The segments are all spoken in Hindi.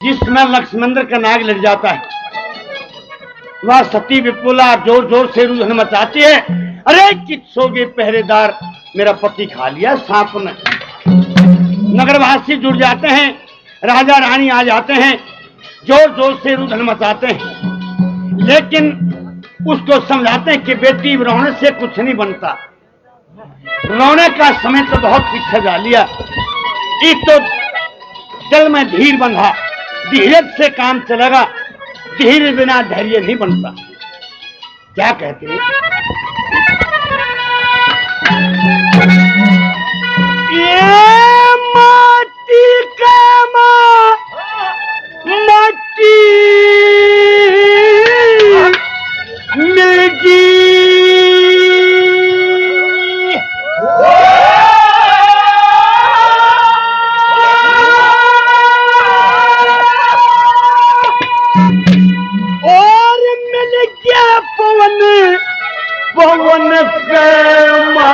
जिसमें लक्ष्मण का नाग लग जाता है, वह सती विपुला जोर जोर से रुदन मचाती है। अरे किसोगे पहरेदार, मेरा पति खा लिया सांप ने। नगरवासी जुड़ जाते हैं, राजा रानी आ जाते हैं, जोर जोर से रुदन मचाते हैं, लेकिन उसको समझाते हैं कि बेटी रोने से कुछ नहीं बनता। रोने का समय तो बहुत पीछे जा लिया, एक तो जल में धीर बंधा, धीरज से काम चलेगा, धीरे बिना धैर्य नहीं बनता। क्या कहते हैं? ये माटी का माटी मिलगी, और मिल गया पवन पवन प्रेमा।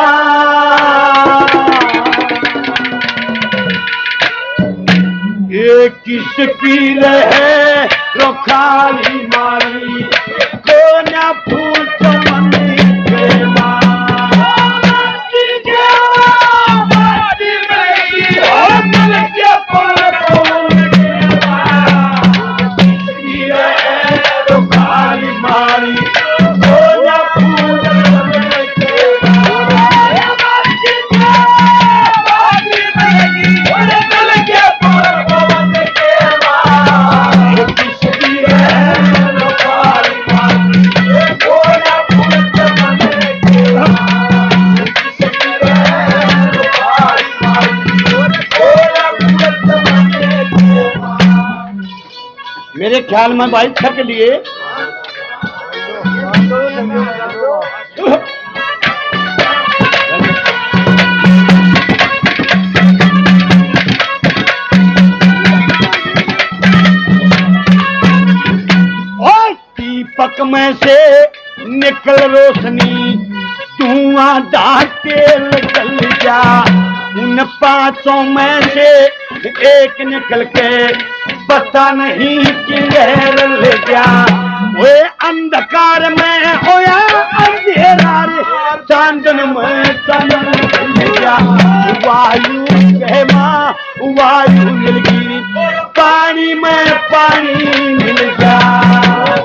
ये किसकी रहे रोखाली मारी, कोना फूल पवन प्रेमा। मेरे ख्याल में भाई छक लिए और दीपक में से निकल रोशनी, धुआं दाह तेल जल जा। उन पांचों में से एक निकल के पता नहीं कि लहर ले गया। वे अंधकार में होया अंधेरा रे, चांदन में चमन ले गया। वायु कहे माँ वायु मिल गई, पानी में पानी मिल गया।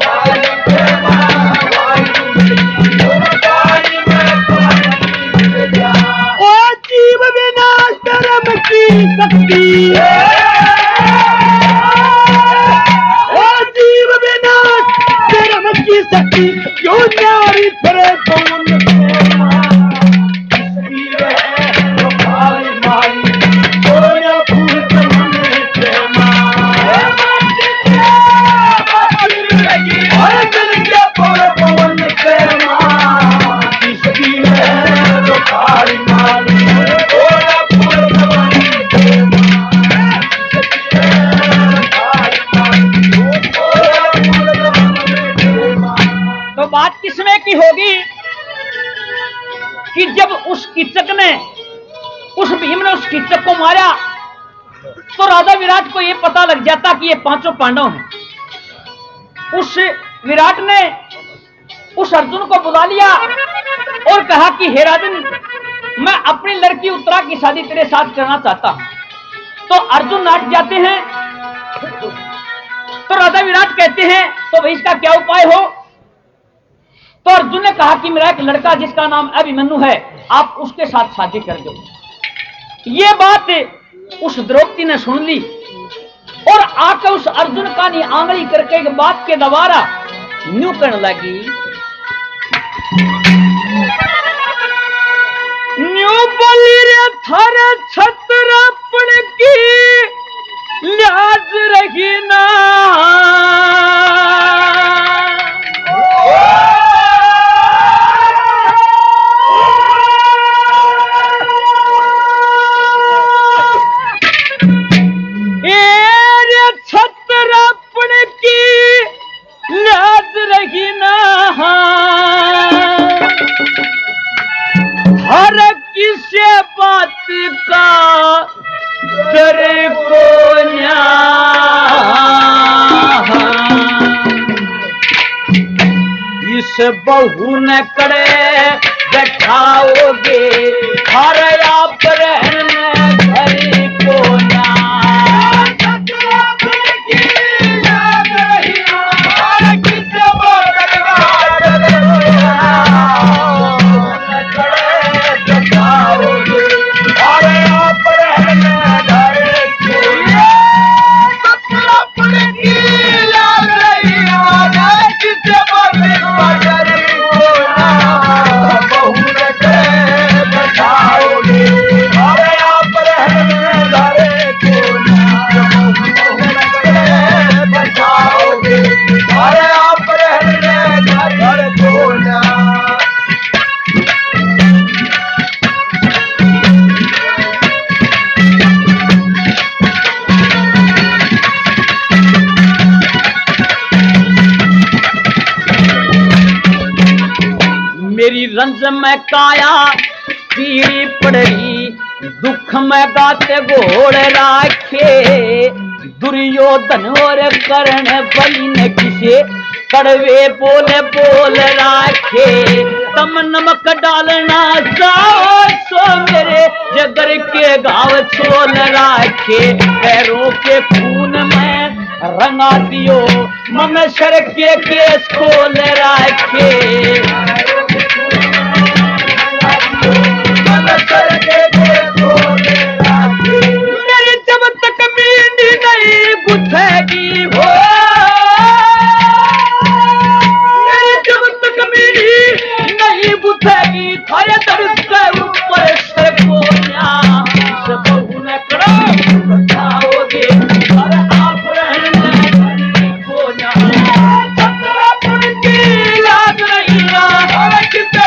ओ जीव बिना धर्म की शक्ति है, शक्ति क्यों नारी फरे पवन प्रेमा। किसकी रहे रोखाली मारी, कोना फूल पवन प्रेमा। पवन प्रेमा, किसकी रहे रोखाली मारी, कोना फूल पवन प्रेमा। तो बात किसमें की होगी कि जब उस कीचक ने, उस भीम ने उस कीचक को मारा, तो राजा विराट को यह पता लग जाता कि ये पांचों पांडव हैं। उस विराट ने उस अर्जुन को बुला लिया और कहा कि हे राजन, मैं अपनी लड़की उत्तरा की शादी तेरे साथ करना चाहता हूं। तो अर्जुन नाट जाते हैं। तो राजा विराट कहते हैं तो भाई इसका क्या उपाय हो? तो अर्जुन ने कहा कि मेरा एक लड़का जिसका नाम अभिमन्यु है, आप उसके साथ शादी कर दो। ये बात उस द्रौपदी ने सुन ली और आकर उस अर्जुन का नी आंगली करके एक बात के दोबारा न्यू करने लगी। न्यू बोली रे थारे छत्रपण की लिहाज रही ना, हर किसे बात का डर को न्याय। किस बहू न करे बैठाओगे हर आप रहने घर को ना मेरी रंज में काया पीड़ी पड़ी दुख में गाते घोड़ राखे दुर्योधन और कर्ण बलि ने किसे कड़वे बोले बोल राखे तम नमक डालना जाओ सो मेरे जगर के घाव छोल राखे पैरों के खून में रंगा दियो ममेश्वर के केस खोल राखे मेरी जब तक मींडी नहीं गुथेगी वो मेरी जब तक मींडी नहीं गुथेगी थारे दर्द के ऊपर सर को सब न करो बताओगे और आप रहने को ना पत्र की याद नहीं और कितने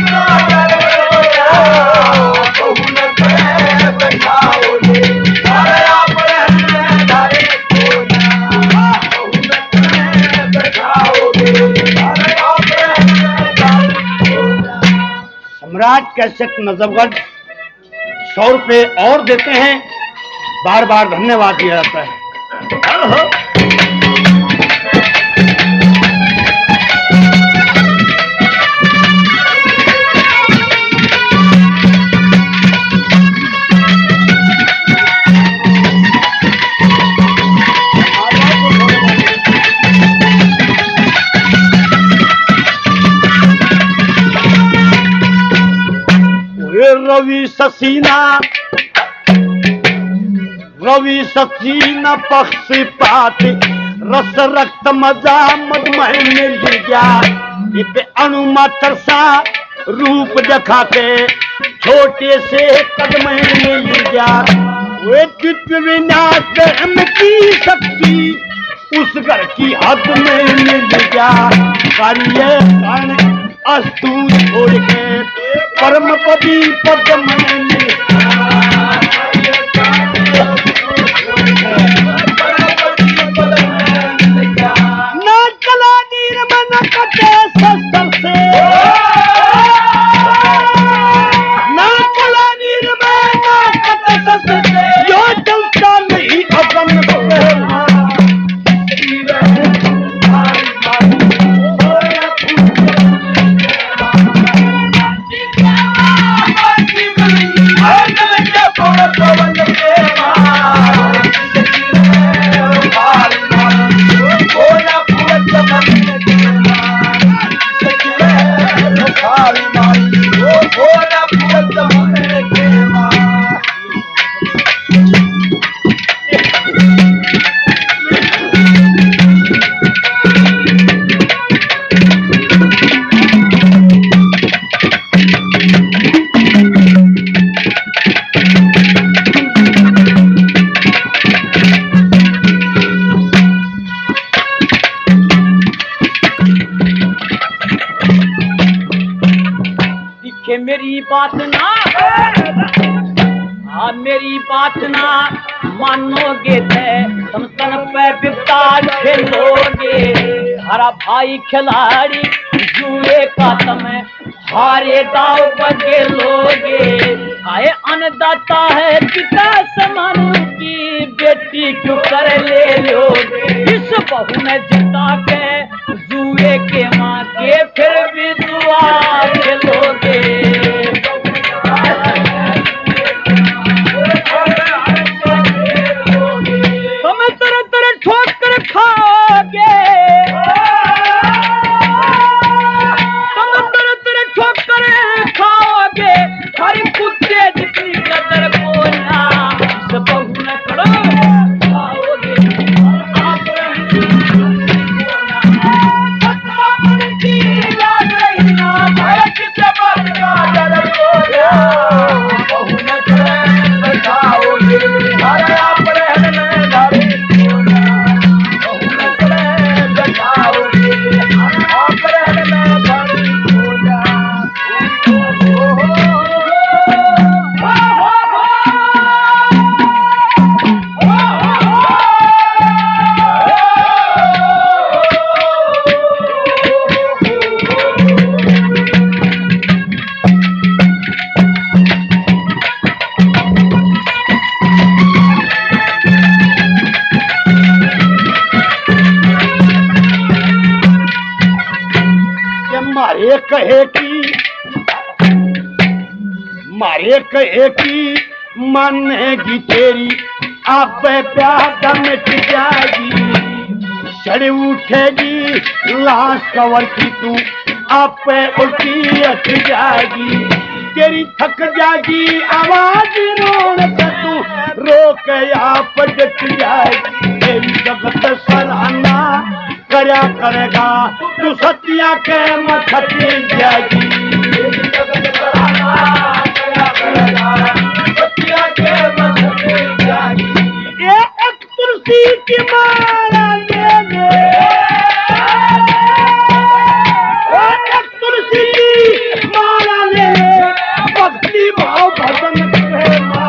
सम्राट कैसेट नजफगढ़ 100 रुपए और देते हैं, बार बार धन्यवाद दिया जाता है। रवि ससीना पक्षपात रस रक्त मजा मधुमह मिल गया इस अनुमात्र सा रूप दिखाते छोटे से कदम मिल गया वे दिव्य विनाश की शक्ति उस घर की हद में मिल गया कार्य अस्तु छोड़ के परम पति पद में ना कला निर्मन कटे शस्त्र से ना कला निर्मन कटे शस्त्र से यो चलता नहीं अपन मेरी बात ना मेरी बात ना मानोगे तुम तन पे बिपता खेलोगे हरा भाई खिलाड़ी जुए का तुम्हें हारे दाव बगे लोगे आए अन्नदाता है पिता समान की बेटी क्यों कर ले लोगे इस बहू ने जिता के जुए के माँ के फिर मारे कहे की मानेगी तेरी आप प्यादा मिट जाएगी, सड़ उठेगी लाश कवर की तू आप उल्टी हट जाएगी, तेरी थक जाएगी आवाज रोने से तू रोक आप डट जाएगी, तेरी जगत सराहना करया करेगा तू सत्या के मथट जाएगी, तेरी जगत सराहना करया करेगा सत्या के मथट जाएगी। ये एक तुलसी की माला ले ले, एक तुलसी की माला ले ले, भक्ति भाव भजन प्रेमा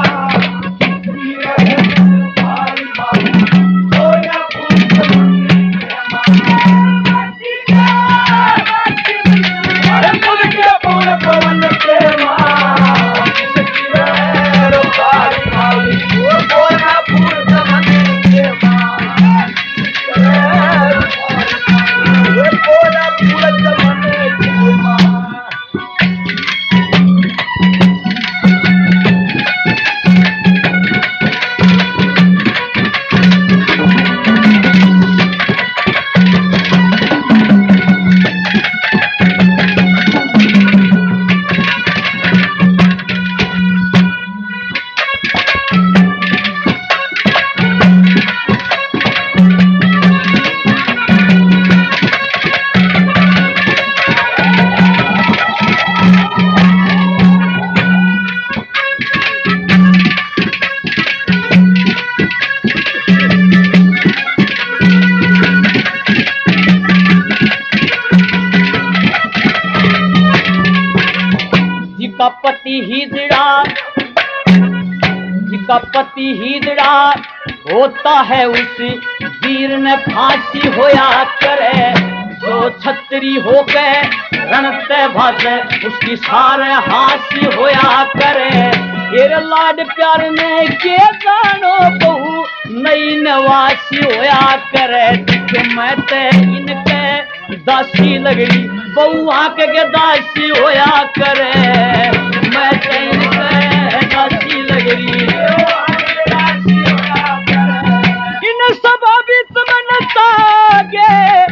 जिसका पति हिजड़ा होता है उस वीर ने फांसी होया करे, जो छतरी हो गए रणते भाजे उसकी सारे हासी होया करे, तेरे लाड प्यार ने के जानो बहु नई नवासी होया करे, मैं ते इनके दासी लगड़ी बहु आंख के दासी होया करे, मैं ते इनके दासी लगड़ी इन सब बीच में नतागे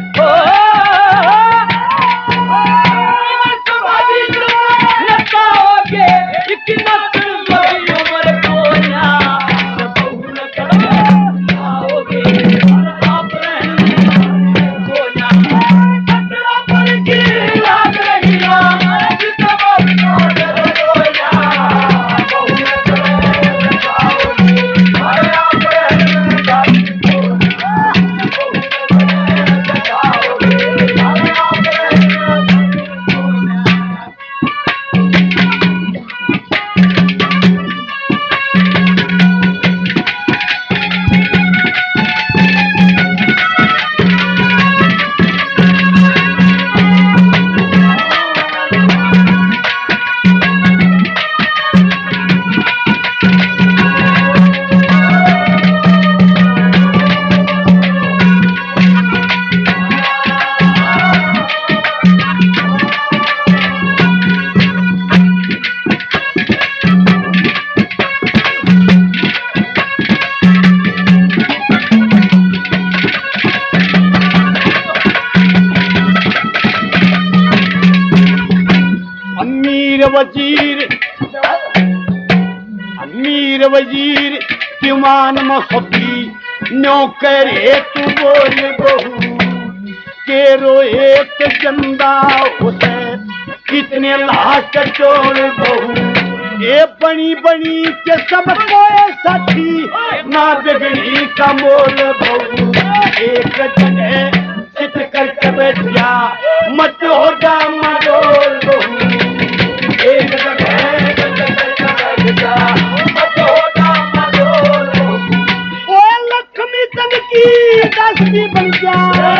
अमीर वजीर दीवान मसती नौकरे तू बोल बहू के रोए के चंदा उसे कितने लाख चोर बहू, ये बनी बनी के सबको साथी ना बिगड़ी का मोल बहू, एक जगह चित करके बैठ जा मत हो जा मडोल बहू, एक जगह बैठ जा मत हो जा मडोल बहू, ओ लक्ष्मी चंद की दासी बन जा,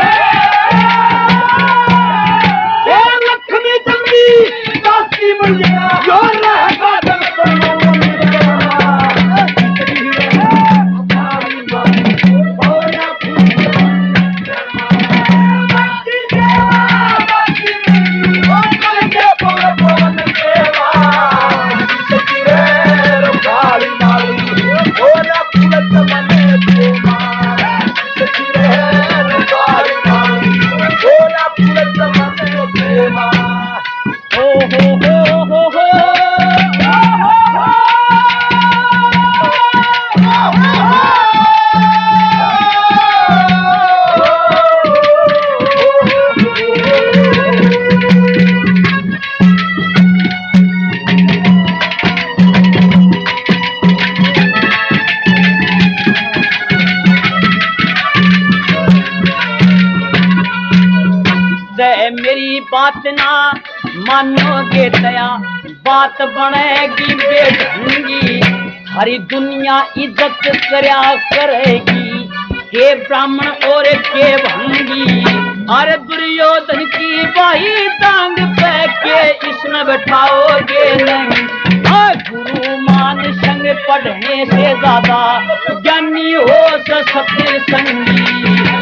ओ लक्ष्मी चंद की दासी बन जा, जो रहेगा मेरी बात ना मानोगे दया बात बनेगी बेढंगी सारी दुनिया इज्जत करया करेगी के ब्राह्मण और के भंगी अरे दुर्योधन की बाही टांग पे के इसमें बैठाओगे नहीं गुरु मान संग पढ़ने से ज्यादा ज्ञानी हो सत्य संगी